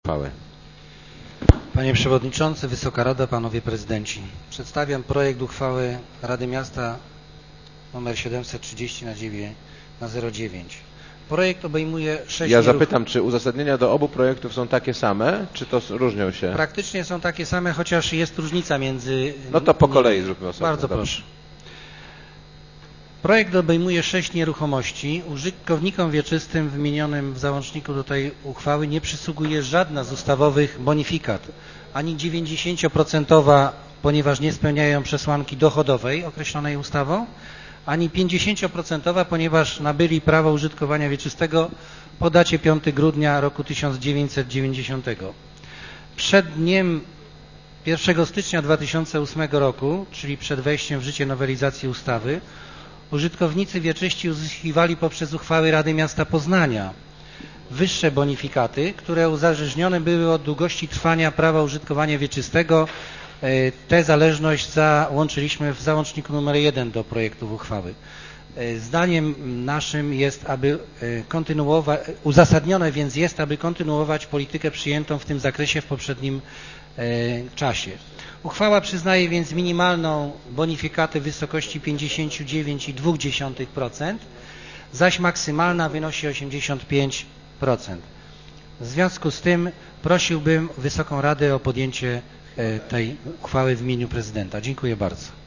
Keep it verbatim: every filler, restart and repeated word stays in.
uchwały. Panie Przewodniczący, Wysoka Rado, Panowie Prezydenci. Przedstawiam projekt uchwały Rady Miasta nr siedemset trzydzieści na zero dziewięć. Projekt obejmuje sześć... Ja zapytam, czy uzasadnienia do obu projektów są takie same, czy to różnią się? Praktycznie są takie same, chociaż jest różnica między... No to po kolei zróbmy osobno. Bardzo proszę. Projekt obejmuje sześć nieruchomości. Użytkownikom wieczystym wymienionym w załączniku do tej uchwały nie przysługuje żadna z ustawowych bonifikat. Ani dziewięćdziesięcioprocentowa, ponieważ nie spełniają przesłanki dochodowej określonej ustawą, ani pięćdziesięcioprocentowa, ponieważ nabyli prawo użytkowania wieczystego po dacie piątego grudnia roku tysiąc dziewięćset dziewięćdziesiątego. Przed dniem pierwszego stycznia dwa tysiące ósmego roku, czyli przed wejściem w życie nowelizacji ustawy, użytkownicy wieczyści uzyskiwali poprzez uchwały Rady Miasta Poznania wyższe bonifikaty, które uzależnione były od długości trwania prawa użytkowania wieczystego. Tę zależność załączyliśmy w załączniku numer jeden do projektu uchwały. Zdaniem naszym jest, aby kontynuować, uzasadnione więc jest, aby kontynuować politykę przyjętą w tym zakresie w poprzednim czasie. Uchwała przyznaje więc minimalną bonifikatę w wysokości pięćdziesiąt dziewięć przecinek dwa procent, zaś maksymalna wynosi osiemdziesiąt pięć procent. W związku z tym prosiłbym Wysoką Radę o podjęcie tej uchwały w imieniu prezydenta. Dziękuję bardzo.